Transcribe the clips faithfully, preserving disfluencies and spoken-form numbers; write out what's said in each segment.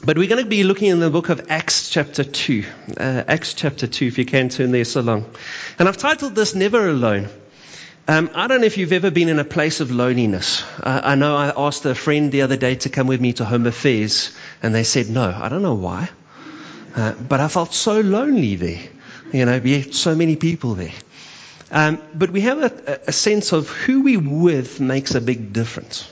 But we're going to be looking in the book of Acts chapter two. Uh, Acts chapter two, if you can turn there so long. And I've titled this Never Alone. Um, I don't know if you've ever been in a place of loneliness. Uh, I know I asked a friend the other day to come with me to Home Affairs, and they said no. I don't know why. Uh, but I felt so lonely there. You know, we had so many people there. Um, but we have a, a sense of who we with makes a big difference.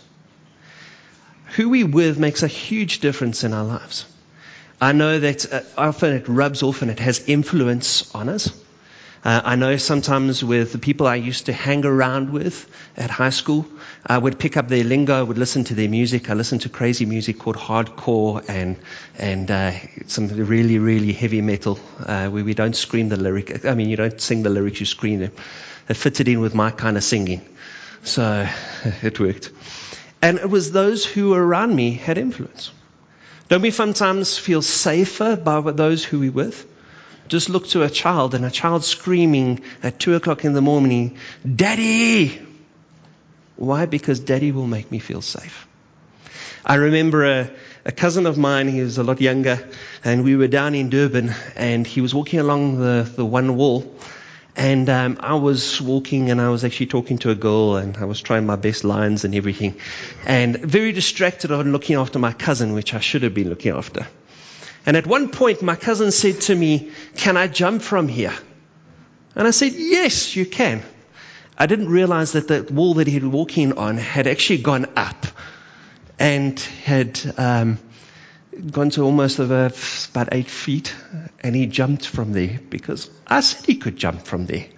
Who we with makes a huge difference in our lives. I know that uh, often it rubs off and it has influence on us. Uh, I know sometimes with the people I used to hang around with at high school, I would pick up their lingo, I would listen to their music. I listened to crazy music called hardcore and and uh, some really, really heavy metal uh, where we don't scream the lyric. I mean, you don't sing the lyrics, you scream them. It fitted in with my kind of singing. So it worked. And it was those who were around me had influence. Don't we sometimes feel safer by those who we're with? Just look to a child and a child screaming at two o'clock in the morning, "Daddy!" Why? Because Daddy will make me feel safe. I remember a, a cousin of mine, he was a lot younger, and we were down in Durban, and he was walking along the, the one wall, and um, I was walking, and I was actually talking to a girl, and I was trying my best lines and everything, and very distracted on looking after my cousin, which I should have been looking after. And at one point, my cousin said to me, "Can I jump from here?" And I said, "Yes, you can." I didn't realize that the wall that he was walking on had actually gone up and had um, gone to almost over about eight feet. And he jumped from there because I said he could jump from there.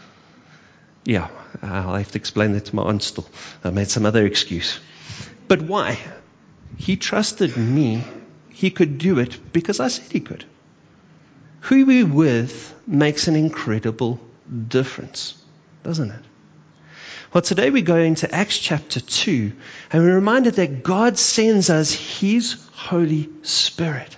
Yeah, I'll have to explain that to my aunt still. I made some other excuse. But why? He trusted me. He could do it because I said he could. Who we're with makes an incredible difference, doesn't it? Well, today we go into Acts chapter two, and we're reminded that God sends us His Holy Spirit.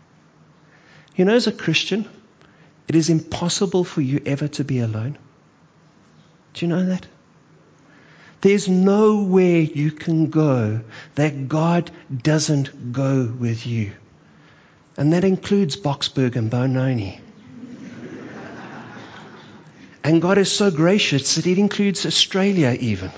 You know, as a Christian, it is impossible for you ever to be alone. Do you know that? There's nowhere you can go that God doesn't go with you. And that includes Boksburg and Benoni. And God is so gracious that it includes Australia even.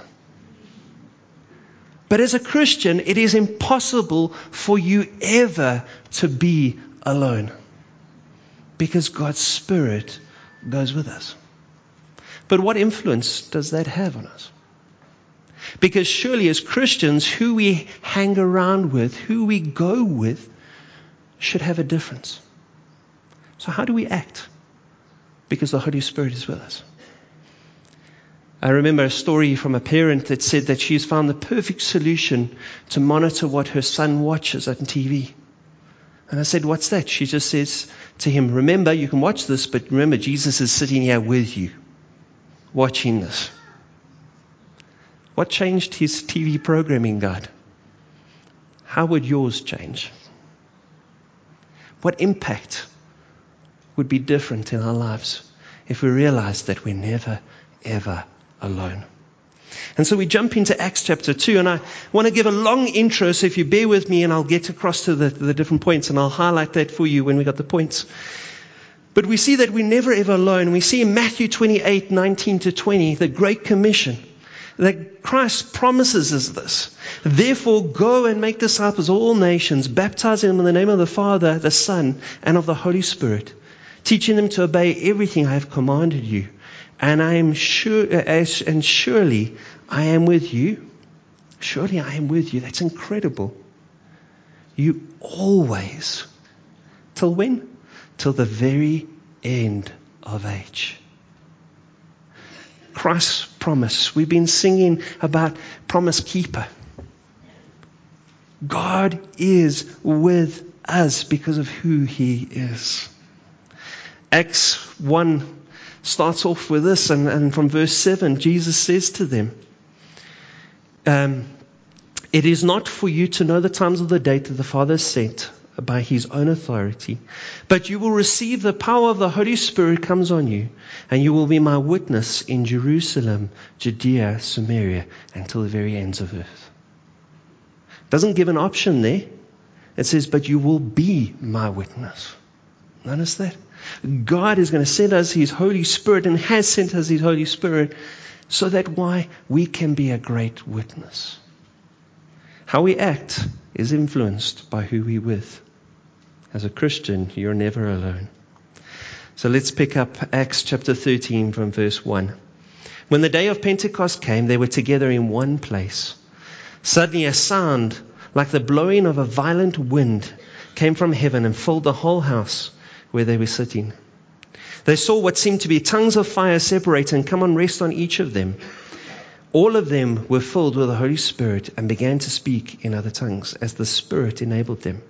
But as a Christian, it is impossible for you ever to be alone. Because God's Spirit goes with us. But what influence does that have on us? Because surely as Christians, who we hang around with, who we go with, should have a difference. So how do we act? Because the Holy Spirit is with us. I remember a story from a parent that said that she's found the perfect solution to monitor what her son watches on T V. And I said, "What's that?" She just says to him, "Remember, you can watch this, but remember, Jesus is sitting here with you, watching this." What changed his T V programming guide? How would yours change? What impact would be different in our lives if we realized that we're never, ever alone? And so we jump into Acts chapter two, and I want to give a long intro, so if you bear with me, and I'll get across to the, the different points, and I'll highlight that for you when we got the points. But we see that we're never, ever alone. We see in Matthew twenty-eight, nineteen to twenty, the Great Commission, that Christ promises us this. "Therefore, go and make disciples of all nations, baptizing them in the name of the Father, the Son, and of the Holy Spirit, teaching them to obey everything I have commanded you. And I am sure, and surely I am with you." Surely I am with you. That's incredible. "You always." Till when? Till the very end of age. Christ's promise. We've been singing about Promise Keeper. God is with us because of who He is. Acts one starts off with this, and, and from verse seven, Jesus says to them, um, "It is not for you to know the times of the day that the Father has sent by His own authority, but you will receive the power of the Holy Spirit comes on you, and you will be my witness in Jerusalem, Judea, Samaria, until the very ends of earth." Doesn't give an option there. It says, but you will be my witness. Notice that? God is going to send us His Holy Spirit and has sent us His Holy Spirit so that why? We can be a great witness. How we act is influenced by who we're with. As a Christian, you're never alone. So let's pick up Acts chapter thirteen from verse one. When the day of Pentecost came, they were together in one place. Suddenly a sound like the blowing of a violent wind came from heaven and filled the whole house where they were sitting. They saw what seemed to be tongues of fire separate and come and rest on each of them. All of them were filled with the Holy Spirit and began to speak in other tongues as the Spirit enabled them.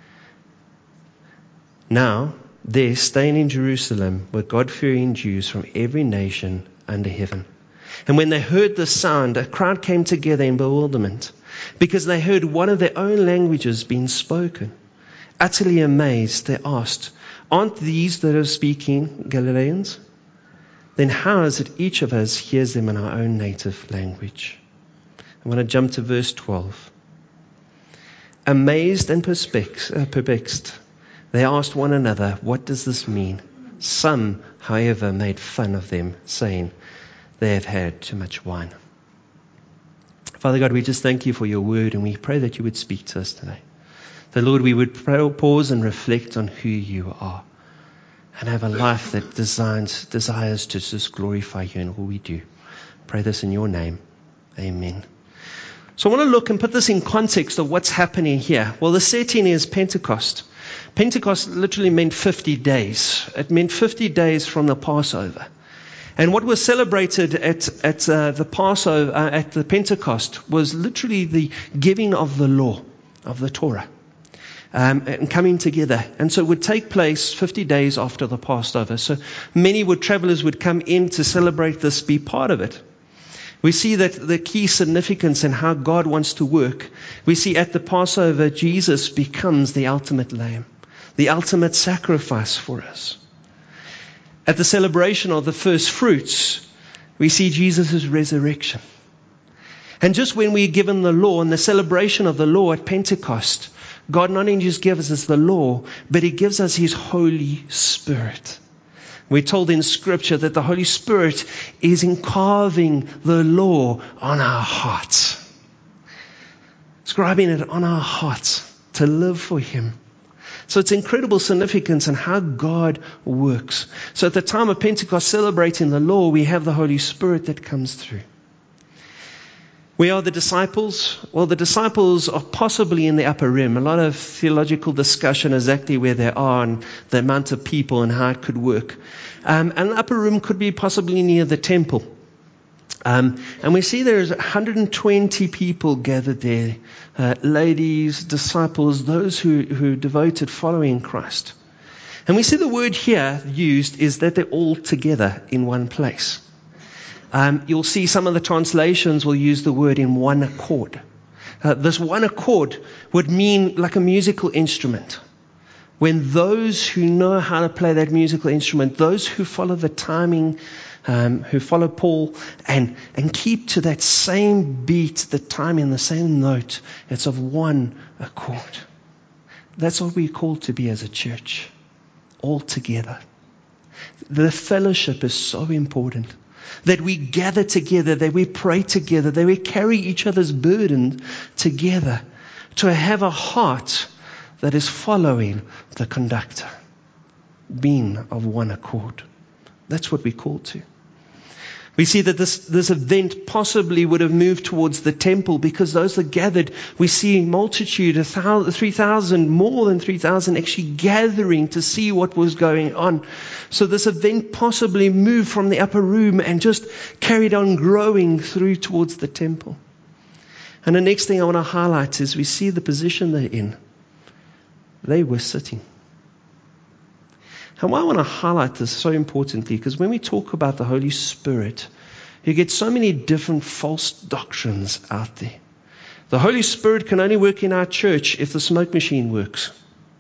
Now, there, staying in Jerusalem, were God-fearing Jews from every nation under heaven. And when they heard the sound, a crowd came together in bewilderment, because they heard one of their own languages being spoken. Utterly amazed, they asked, aren't these that are speaking Galileans? Then how is it each of us hears them in our own native language? I want to jump to verse twelve. Amazed and perplexed, they asked one another, what does this mean? Some, however, made fun of them, saying, they have had too much wine. Father God, we just thank you for your word, and we pray that you would speak to us today. That, Lord, we would pause and reflect on who you are and have a life that designs, desires to just glorify you in all we do. Pray this in your name. Amen. So I want to look and put this in context of what's happening here. Well, the setting is Pentecost. Pentecost literally meant fifty days. It meant fifty days from the Passover. And what was celebrated at, at uh, the Passover, uh, at the Pentecost, was literally the giving of the law, of the Torah. Um, and coming together. And so it would take place fifty days after the Passover. So many would travelers would come in to celebrate this, be part of it. We see that the key significance in how God wants to work. We see at the Passover, Jesus becomes the ultimate lamb, the ultimate sacrifice for us. At the celebration of the first fruits, we see Jesus' resurrection. And just when we're given the law and the celebration of the law at Pentecost, God not only just gives us the law, but He gives us His Holy Spirit. We're told in Scripture that the Holy Spirit is carving the law on our hearts. Scribing it on our hearts to live for Him. So it's incredible significance in how God works. So at the time of Pentecost, celebrating the law, we have the Holy Spirit that comes through. We are the disciples. Well, the disciples are possibly in the upper room. A lot of theological discussion exactly where they are and the amount of people and how it could work. Um, and the upper room could be possibly near the temple. Um, and we see there's one hundred twenty people gathered there. Uh, ladies, disciples, those who, who devoted following Christ. And we see the word here used is that they're all together in one place. Um, you'll see some of the translations will use the word in one accord. Uh, this one accord would mean like a musical instrument. When those who know how to play that musical instrument, those who follow the timing, um, who follow Paul and, and keep to that same beat, the timing, the same note, it's of one accord. That's what we're called to be as a church, all together. The fellowship is so important. That we gather together, that we pray together, that we carry each other's burden together to have a heart that is following the conductor, being of one accord. That's what we're called to. We see that this, this event possibly would have moved towards the temple because those that gathered, we see multitude, a thousand, three thousand, more than three thousand actually gathering to see what was going on. So this event possibly moved from the upper room and just carried on growing through towards the temple. And the next thing I want to highlight is we see the position they're in. They were sitting. And why I want to highlight this so importantly, because when we talk about the Holy Spirit, you get so many different false doctrines out there. The Holy Spirit can only work in our church if the smoke machine works.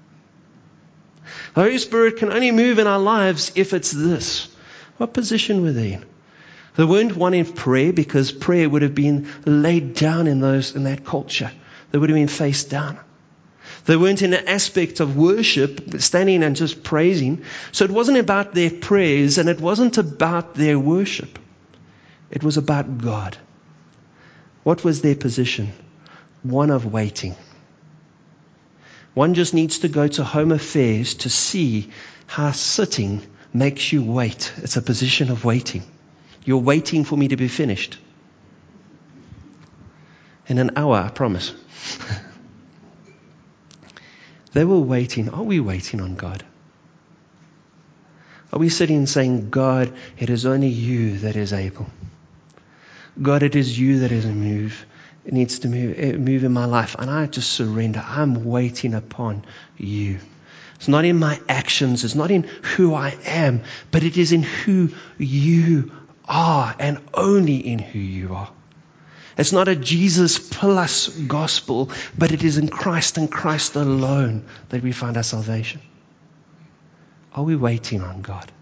The Holy Spirit can only move in our lives if it's this. What position were they in? They weren't one in prayer because prayer would have been laid down in those in that culture. They would have been face down. They weren't in an aspect of worship, standing and just praising. So it wasn't about their prayers and it wasn't about their worship. It was about God. What was their position? One of waiting. One just needs to go to Home Affairs to see how sitting makes you wait. It's a position of waiting. You're waiting for me to be finished. In an hour, I promise. They were waiting. Are we waiting on God? Are we sitting and saying, God, it is only you that is able. God, it is you that is a move. It needs to move, move in my life. And I just surrender. I'm waiting upon you. It's not in my actions. It's not in who I am. But it is in who you are. And only in who you are. It's not a Jesus plus gospel, but it is in Christ and Christ alone that we find our salvation. Are we waiting on God?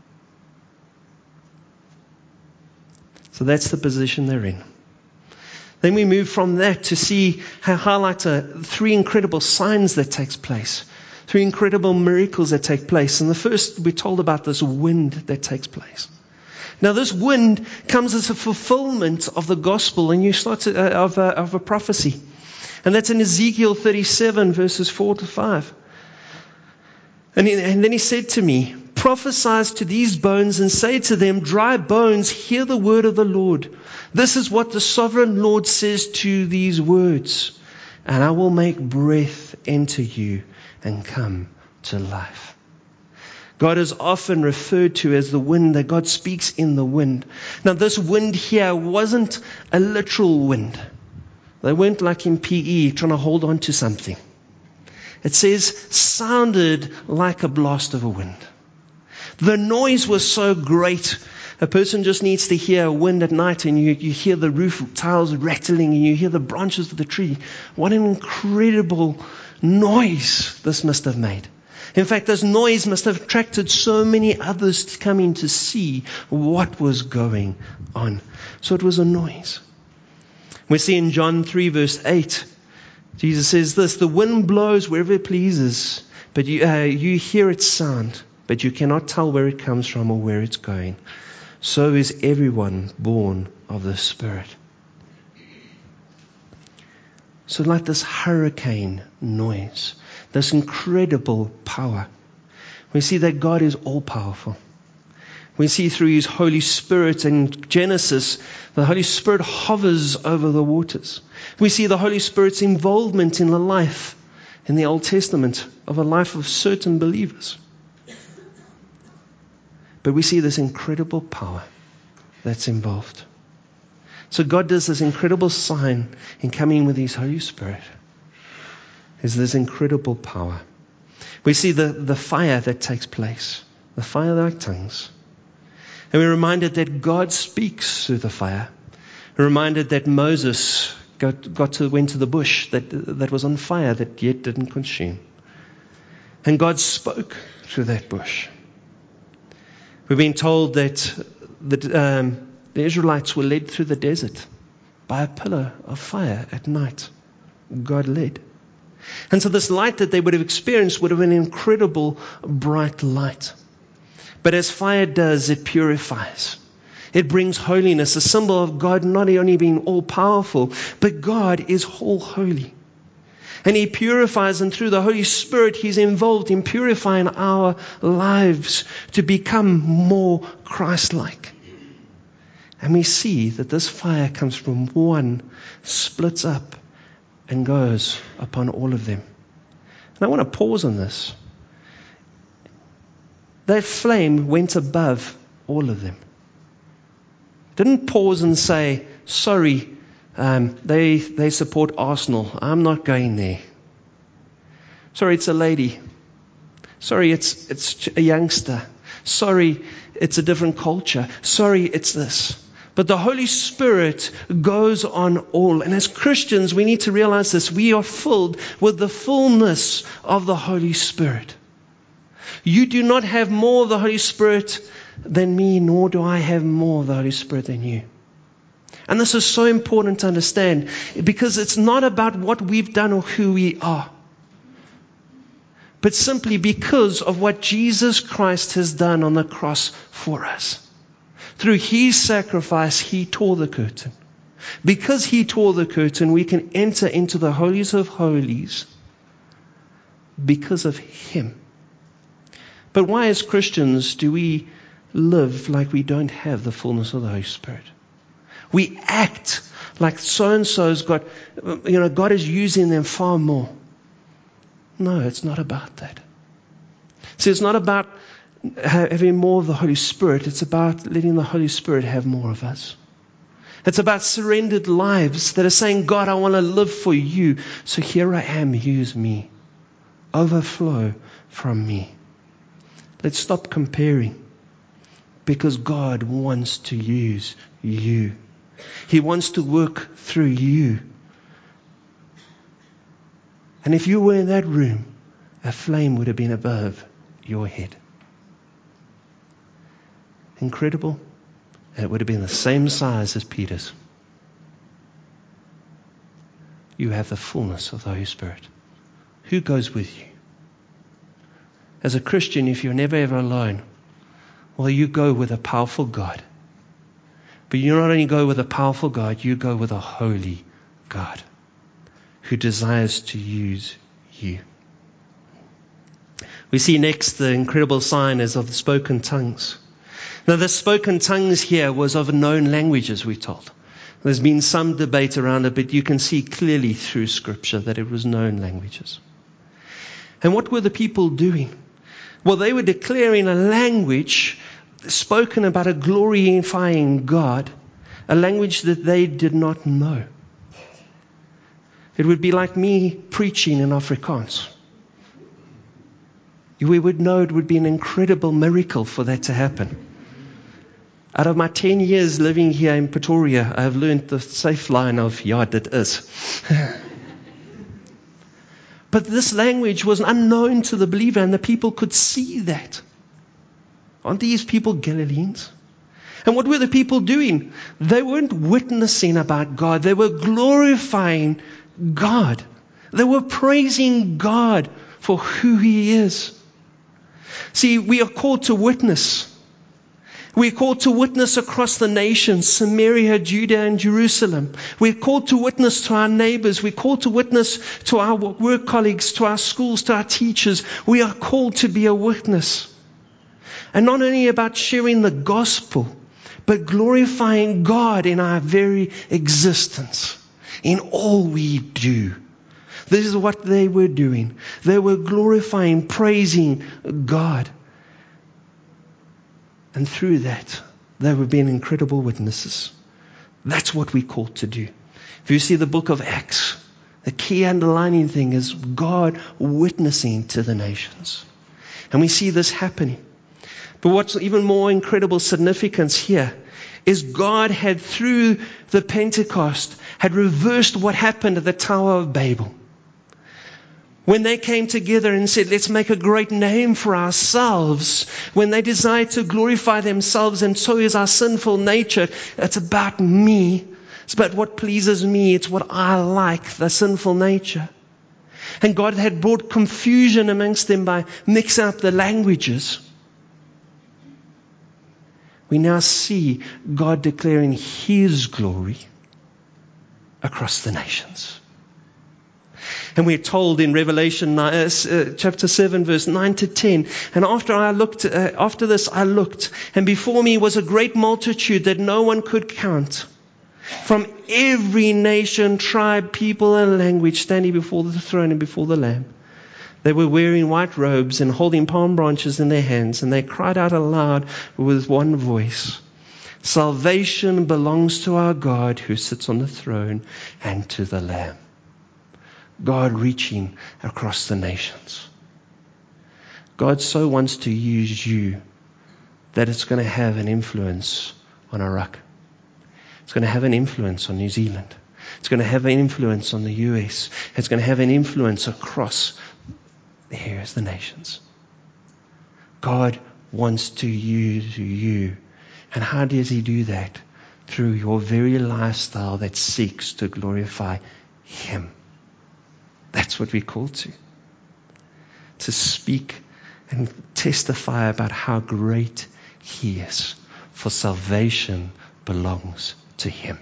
So that's the position they're in. Then we move from that to see how highlight uh, three incredible signs that takes place. Three incredible miracles that take place. And the first, we're told about this wind that takes place. Now, this wind comes as a fulfillment of the gospel, and you start to, uh, of, a, of a prophecy. And that's in Ezekiel thirty-seven, verses four to five. And, he, and then he said to me, prophesy to these bones and say to them, dry bones, hear the word of the Lord. This is what the sovereign Lord says to these words. And I will make breath enter you and come to life. God is often referred to as the wind, that God speaks in the wind. Now, this wind here wasn't a literal wind. They weren't like in P E trying to hold on to something. It says, sounded like a blast of a wind. The noise was so great. A person just needs to hear a wind at night and you, you hear the roof tiles rattling and you hear the branches of the tree. What an incredible noise this must have made. In fact, this noise must have attracted so many others to come in to see what was going on. So it was a noise. We see in John three, verse eight, Jesus says this, the wind blows wherever it pleases, but you, uh, you hear its sound, but you cannot tell where it comes from or where it's going. So is everyone born of the Spirit. So like this hurricane noise, this incredible power, we see that God is all-powerful. We see through His Holy Spirit in Genesis, the Holy Spirit hovers over the waters. We see the Holy Spirit's involvement in the life in the Old Testament of a life of certain believers. But we see this incredible power that's involved. So God does this incredible sign in coming with His Holy Spirit. Is this incredible power. We see the, the fire that takes place. The fire like tongues. And we're reminded that God speaks through the fire. We're reminded that Moses got, got to, went to the bush that, that was on fire that yet didn't consume. And God spoke through that bush. We've been told that the, um, the Israelites were led through the desert by a pillar of fire at night. God led. And so this light that they would have experienced would have been an incredible bright light. But as fire does, it purifies. It brings holiness, a symbol of God not only being all-powerful, but God is all-holy. And He purifies, and through the Holy Spirit, He's involved in purifying our lives to become more Christ-like. And we see that this fire comes from one, splits up, and goes upon all of them. And I want to pause on this. That flame went above all of them. Didn't pause and say, sorry, um, they, they support Arsenal. I'm not going there. Sorry, it's a lady. Sorry, it's, it's a youngster. Sorry, it's a different culture. Sorry, it's this. But the Holy Spirit goes on all. And as Christians, we need to realize this. We are filled with the fullness of the Holy Spirit. You do not have more of the Holy Spirit than me, nor do I have more of the Holy Spirit than you. And this is so important to understand, because it's not about what we've done or who we are. but simply because of what Jesus Christ has done on the cross for us. Through His sacrifice, He tore the curtain. Because He tore the curtain, we can enter into the holies of holies because of Him. But why as Christians do we live like we don't have the fullness of the Holy Spirit? We act like so-and-so's got, you know, God is using them far more. No, it's not about that. See, it's not about having more of the Holy Spirit. It's about letting the Holy Spirit have more of us. It's about surrendered lives that are saying, God, I want to live for you. So here I am, use me. Overflow from me. Let's stop comparing, because God wants to use you. He wants to work through you. And if you were in that room, a flame would have been above your head. Incredible. And it would have been the same size as Peter's. You have the fullness of the Holy Spirit. Who goes with you? As a Christian, if you're never ever alone, well, you go with a powerful God. But you not only go with a powerful God, you go with a holy God who desires to use you. We see next the incredible sign is of the spoken tongues. Now, the spoken tongues here was of a known language, as we're told. There's been some debate around it, but you can see clearly through Scripture that it was known languages. And what were the people doing? Well, they were declaring a language spoken about a glorifying God, a language that they did not know. It would be like me preaching in Afrikaans. We would know it would be an incredible miracle for that to happen. Out of my ten years living here in Pretoria, I have learned the safe line of, ja, dit is. But this language was unknown to the believer, and the people could see that. Aren't these people Galileans? And what were the people doing? They weren't witnessing about God. They were glorifying God. They were praising God for who He is. See, we are called to witness. We're called to witness across the nations, Samaria, Judea, and Jerusalem. We're called to witness to our neighbors. We're called to witness to our work colleagues, to our schools, to our teachers. We are called to be a witness. And not only about sharing the gospel, but glorifying God in our very existence, in all we do. This is what they were doing. They were glorifying, praising God. And through that, they were being incredible witnesses. That's what we're called to do. If you see the book of Acts, the key underlining thing is God witnessing to the nations. And we see this happening. But what's even more incredible significance here is God had, through the Pentecost, had reversed what happened at the Tower of Babel. When they came together and said, let's make a great name for ourselves, when they desired to glorify themselves, and so is our sinful nature, it's about me. It's about what pleases me. It's what I like, the sinful nature. And God had brought confusion amongst them by mixing up the languages. We now see God declaring His glory across the nations. And we're told in Revelation uh, chapter seven, verse nine to ten, and after I looked, uh, after this I looked, and before me was a great multitude that no one could count, from every nation, tribe, people, and language, standing before the throne and before the Lamb. They were wearing white robes and holding palm branches in their hands, and they cried out aloud with one voice, salvation belongs to our God who sits on the throne and to the Lamb. God reaching across the nations. God so wants to use you that it's going to have an influence on Iraq. It's going to have an influence on New Zealand. It's going to have an influence on the U S. It's going to have an influence across the areas, the nations. God wants to use you. And how does He do that? Through your very lifestyle that seeks to glorify Him. That's what we're called to. to speak and testify about how great He is, for salvation belongs to Him.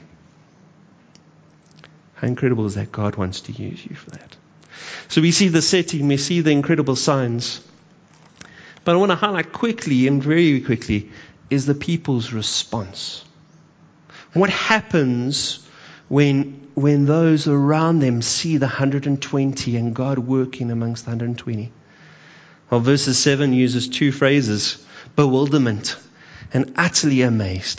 How incredible is that God wants to use you for that? So we see the setting, we see the incredible signs. But I want to highlight quickly and very quickly is the people's response. What happens when, when those around them see the one hundred twenty and God working amongst the one hundred twenty? Well, verses seven uses two phrases, bewilderment and utterly amazed.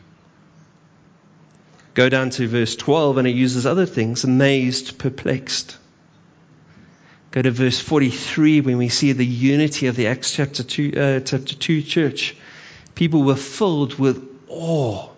Go down to verse twelve and it uses other things, amazed, perplexed. Go to verse forty-three when we see the unity of the Acts chapter two, uh, chapter two church. People were filled with awe.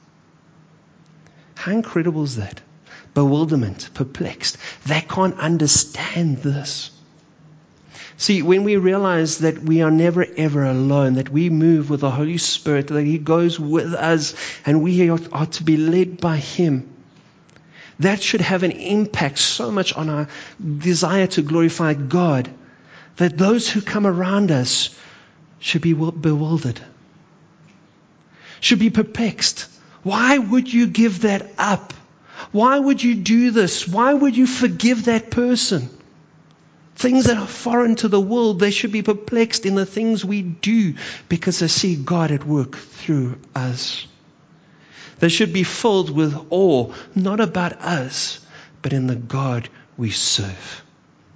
How incredible is that? Bewilderment, perplexed. They can't understand this. See, when we realize that we are never ever alone, that we move with the Holy Spirit, that He goes with us and we are, are to be led by Him, that should have an impact so much on our desire to glorify God, that those who come around us should be bewildered, should be perplexed. Why would you give that up? Why would you do this? Why would you forgive that person? Things that are foreign to the world, they should be perplexed in the things we do because they see God at work through us. They should be filled with awe, not about us, but in the God we serve.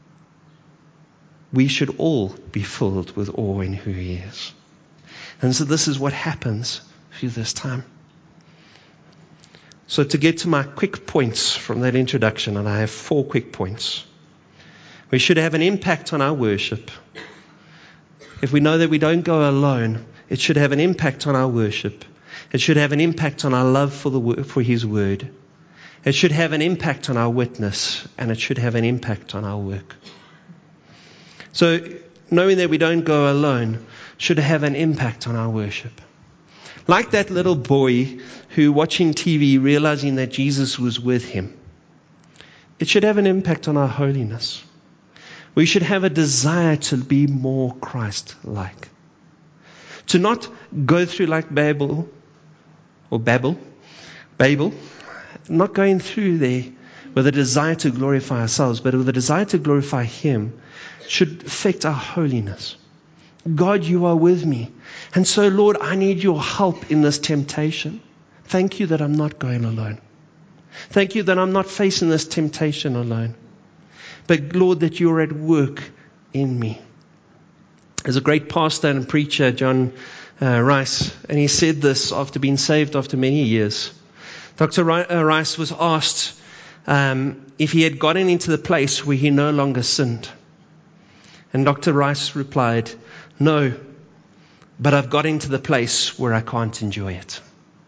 We should all be filled with awe in who He is. And so this is what happens through this time. So to get to my quick points from that introduction, and I have four quick points. We should have an impact on our worship. If we know that we don't go alone, it should have an impact on our worship. It should have an impact on our love for the for His Word. It should have an impact on our witness, and it should have an impact on our work. So knowing that we don't go alone should have an impact on our worship. Like that little boy who, watching T V, realizing that Jesus was with him, it should have an impact on our holiness. We should have a desire to be more Christ-like. To not go through like Babel, or Babel, Babel, not going through there with a desire to glorify ourselves, but with a desire to glorify Him, should affect our holiness. God, You are with me. And so, Lord, I need Your help in this temptation. Thank You that I'm not going alone. Thank You that I'm not facing this temptation alone. But, Lord, that You're at work in me. There's a great pastor and preacher, John uh, Rice, and he said this after being saved after many years. Doctor Rice was asked um, if he had gotten into the place where he no longer sinned. And Doctor Rice replied, "No, but I've got into the place where I can't enjoy it."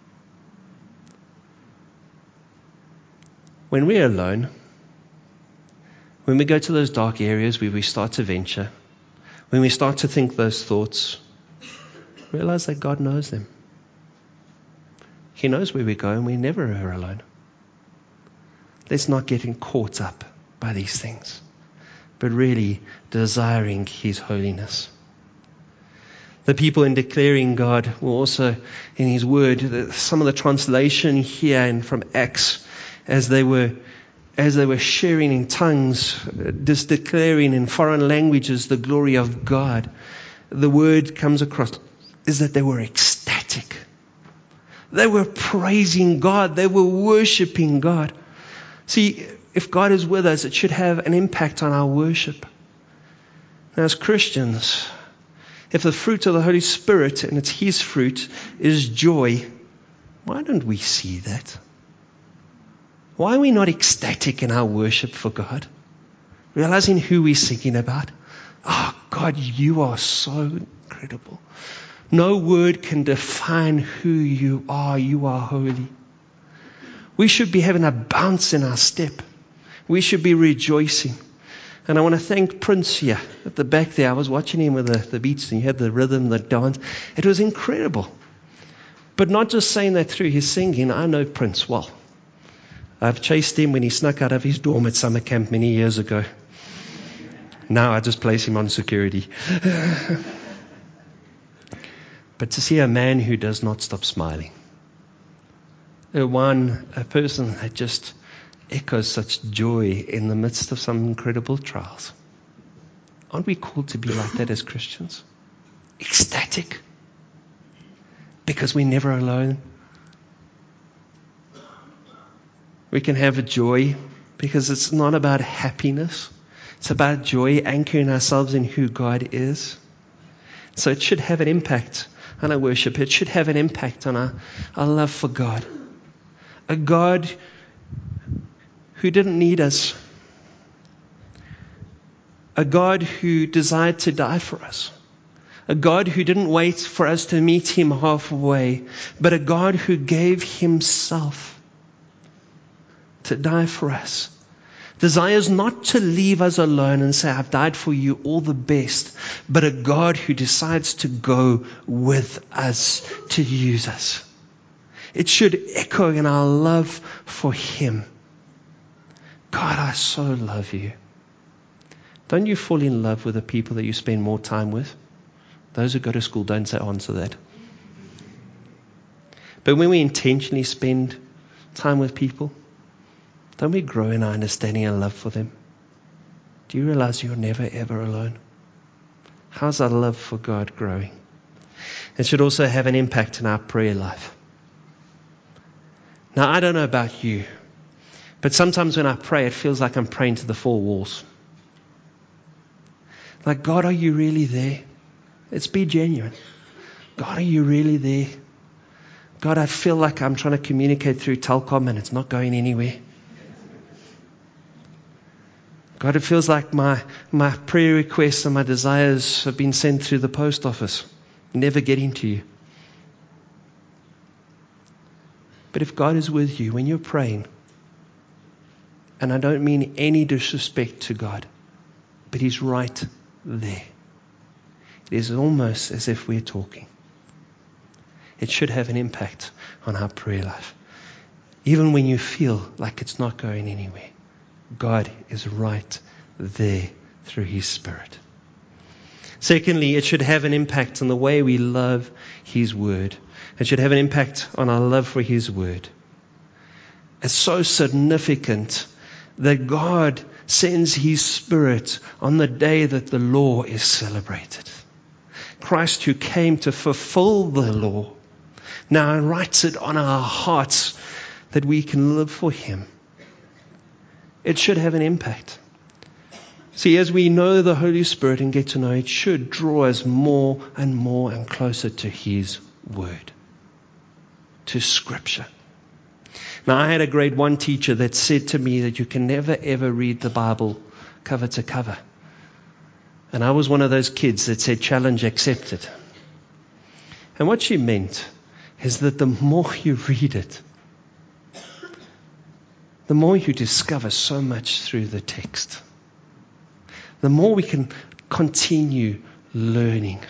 When we're alone, when we go to those dark areas where we start to venture, when we start to think those thoughts, realize that God knows them. He knows where we go and we never are alone. Let's not get caught up by these things, but really desiring His holiness. The people in declaring God were also in His Word. Some of the translation here and from Acts, as they were as they were sharing in tongues, just declaring in foreign languages the glory of God, the word comes across is that they were ecstatic. They were praising God. They were worshiping God. See, if God is with us, it should have an impact on our worship. Now, as Christians, if the fruit of the Holy Spirit, and it's His fruit, is joy, why don't we see that? Why are we not ecstatic in our worship for God? Realizing who we're singing about. Oh, God, You are so incredible. No word can define who You are. You are holy. We should be having a bounce in our step. We should be rejoicing. And I want to thank Prince here at the back there. I was watching him with the, the beats, and he had the rhythm, the dance. It was incredible. But not just saying that through his singing. I know Prince well. I've chased him when he snuck out of his dorm at summer camp many years ago. Now I just place him on security. But to see a man who does not stop smiling, a one, a person that just echoes such joy in the midst of some incredible trials. Aren't we called to be like that as Christians? Ecstatic. Because we're never alone. We can have a joy because it's not about happiness. It's about joy, anchoring ourselves in who God is. So it should have an impact on our worship. It should have an impact on our, our love for God. A God who didn't need us. A God who desired to die for us. A God who didn't wait for us to meet him halfway, but a God who gave himself to die for us. Desires not to leave us alone and say, I've died for you, all the best, but a God who decides to go with us, to use us. It should echo in our love for him. God, I so love you. Don't you fall in love with the people that you spend more time with? Those who go to school don't say answer that. But when we intentionally spend time with people, don't we grow in our understanding and love for them? Do you realize you're never ever alone? How's our love for God growing? It should also have an impact in our prayer life. Now, I don't know about you, but sometimes when I pray, it feels like I'm praying to the four walls. Like, God, are you really there? Let's be genuine. God, are you really there? God, I feel like I'm trying to communicate through Telcom and it's not going anywhere. God, it feels like my, my prayer requests and my desires have been sent through the post office, never getting to you. But if God is with you when you're praying, and I don't mean any disrespect to God, but he's right there. It is almost as if we're talking. It should have an impact on our prayer life. Even when you feel like it's not going anywhere, God is right there through his Spirit. Secondly, it should have an impact on the way we love his word. It should have an impact on our love for his word. It's so significant that God sends his Spirit on the day that the law is celebrated. Christ, who came to fulfill the law, now writes it on our hearts that we can live for him. It should have an impact. See, as we know the Holy Spirit and get to know, it should draw us more and more and closer to his word, to Scripture. Now, I had a grade one teacher that said to me that you can never ever read the Bible cover to cover. And I was one of those kids that said, challenge accepted. And what she meant is that the more you read it, the more you discover so much through the text. The more we can continue learning.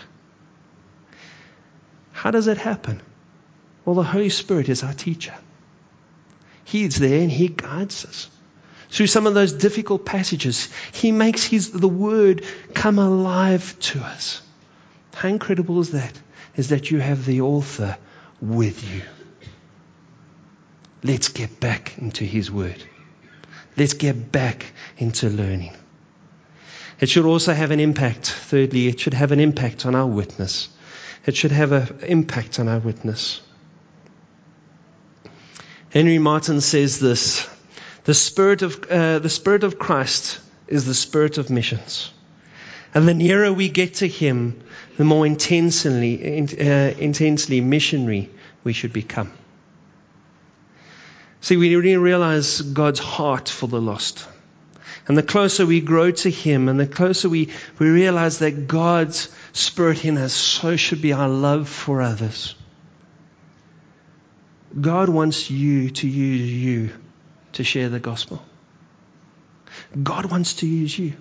How does it happen? Well, the Holy Spirit is our teacher. He's there and he guides us. Through some of those difficult passages, he makes his the word come alive to us. How incredible is that? Is that you have the author with you. Let's get back into his word. Let's get back into learning. It should also have an impact. Thirdly, it should have an impact on our witness. It should have an impact on our witness. Henry Martin says this: the spirit of uh, the spirit of Christ is the spirit of missions, and the nearer we get to him, the more intensely, uh, intensely missionary we should become. See, we really realize God's heart for the lost. And the closer we grow to him, and the closer we, we realize that God's Spirit in us, so should be our love for others. God wants you to use you to share the gospel. God wants to use you.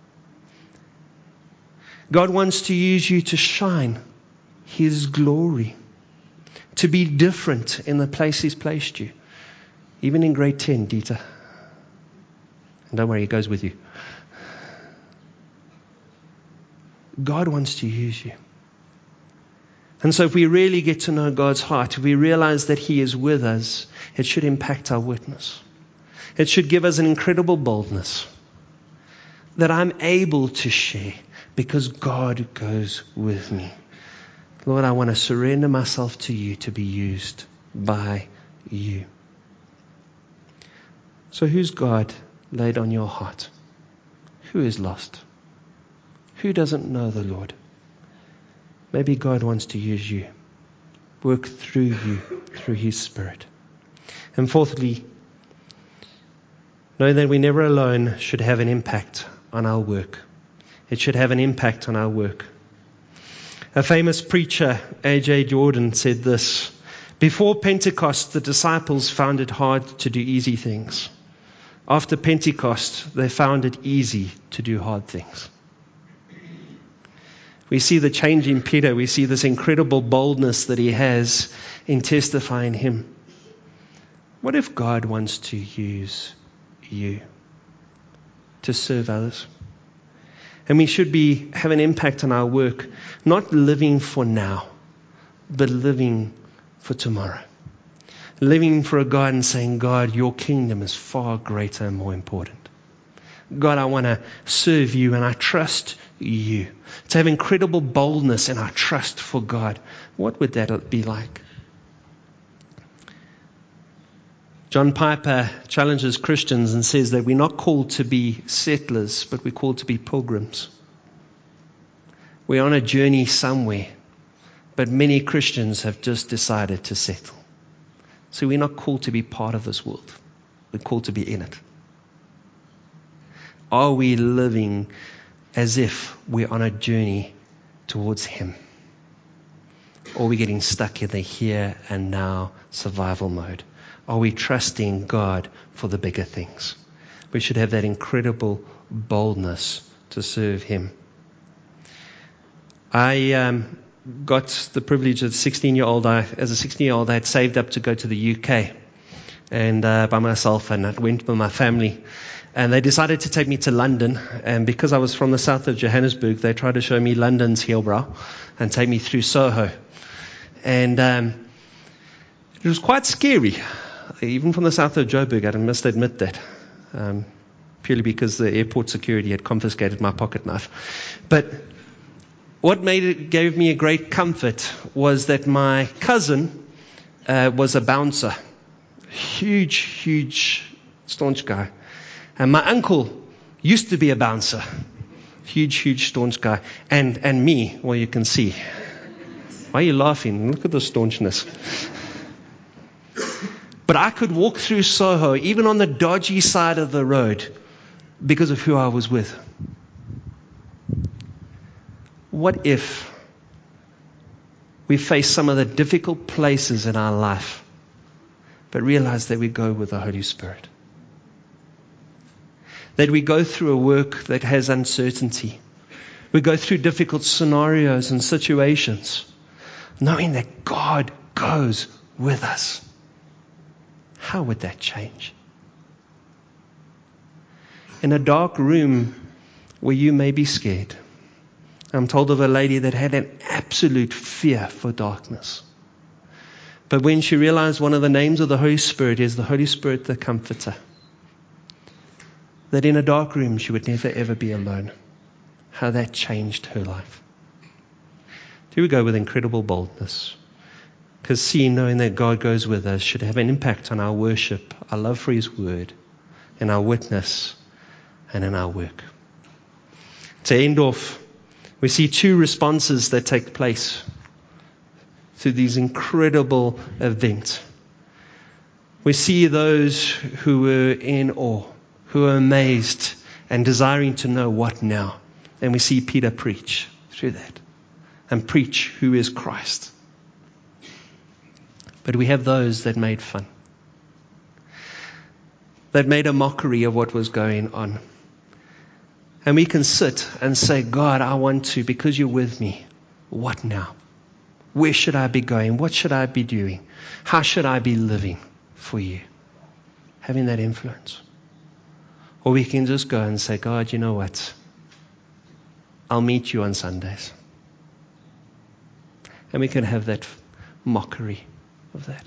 God wants to use you to shine his glory, to be different in the place he's placed you. Even in grade ten, Dieter. And don't worry, it goes with you. God wants to use you. And so if we really get to know God's heart, if we realize that He is with us, it should impact our witness. It should give us an incredible boldness that I'm able to share because God goes with me. Lord, I want to surrender myself to you to be used by you. So who's God laid on your heart? Who is lost? Who doesn't know the Lord? Maybe God wants to use you, work through you, through His Spirit. And fourthly, know that we never alone should have an impact on our work. It should have an impact on our work. A famous preacher, A J Jordan, said this: before Pentecost, the disciples found it hard to do easy things. After Pentecost, they found it easy to do hard things. We see the change in Peter. We see this incredible boldness that he has in testifying Him. What if God wants to use you to serve others? And we should be have an impact on our work, not living for now, but living for tomorrow. Living for a God and saying, God, your kingdom is far greater and more important. God, I want to serve you and I trust you. To have incredible boldness and our trust for God. What would that be like? John Piper challenges Christians and says that we're not called to be settlers, but we're called to be pilgrims. We're on a journey somewhere, but many Christians have just decided to settle. So we're not called to be part of this world. We're called to be in it. Are we living as if we're on a journey towards Him? Or are we getting stuck in the here and now survival mode? Are we trusting God for the bigger things? We should have that incredible boldness to serve Him. I um, got the privilege as a sixteen-year-old. I, as a sixteen-year-old, I had saved up to go to the U K and uh, by myself, and I went with my family. And they decided to take me to London. And because I was from the south of Johannesburg, they tried to show me London's Heilbron and take me through Soho. And um, it was quite scary. Even from the south of Joburg, I must admit that. Um, purely because the airport security had confiscated my pocket knife. But what made it, gave me a great comfort was that my cousin uh, was a bouncer. Huge, huge, staunch guy. And my uncle used to be a bouncer. Huge, huge, staunch guy. And and me, well, you can see. Why are you laughing? Look at the staunchness. But I could walk through Soho, even on the dodgy side of the road, because of who I was with. What if we face some of the difficult places in our life, but realize that we go with the Holy Spirit? That we go through a work that has uncertainty. We go through difficult scenarios and situations, knowing that God goes with us. How would that change? In a dark room where you may be scared. I'm told of a lady that had an absolute fear for darkness. But when she realized one of the names of the Holy Spirit is the Holy Spirit, the Comforter, that in a dark room she would never ever be alone. How that changed her life. Here we go with incredible boldness. Because seeing, knowing that God goes with us should have an impact on our worship, our love for His Word, and our witness, and in our work. To end off, we see two responses that take place to these incredible events. We see those who were in awe, who are amazed and desiring to know what now. And we see Peter preach through that and preach who is Christ. But we have those that made fun. That made a mockery of what was going on. And we can sit and say, God, I want to, because you're with me, what now? Where should I be going? What should I be doing? How should I be living for you? Having that influence. Or we can just go and say, God, you know what? I'll meet you on Sundays. And we can have that mockery of that.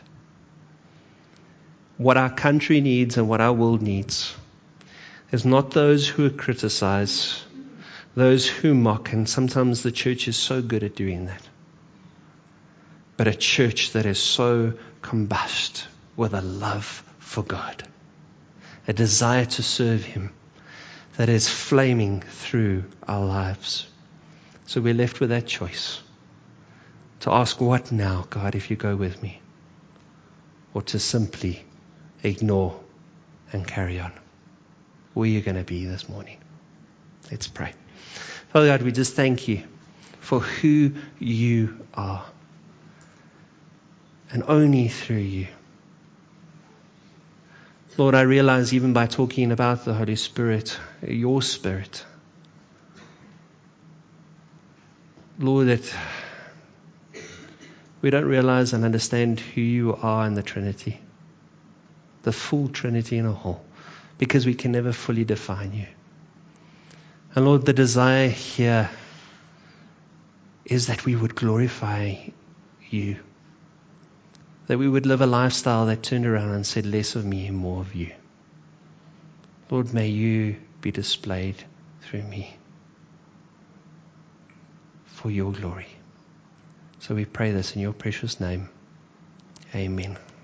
What our country needs and what our world needs is not those who criticize, those who mock, and sometimes the church is so good at doing that, but a church that is so combust with a love for God, a desire to serve Him that is flaming through our lives. So we're left with that choice to ask, what now, God, if you go with me? Or to simply ignore and carry on. Where are you going to be this morning? Let's pray. Father God, we just thank you for who you are. And only through you. Lord, I realize even by talking about the Holy Spirit, your Spirit, Lord, that we don't realize and understand who you are in the Trinity, the full Trinity in a whole, because we can never fully define you. And Lord, the desire here is that we would glorify you, that we would live a lifestyle that turned around and said, less of me and more of you. Lord, may you be displayed through me for your glory. So we pray this in your precious name. Amen.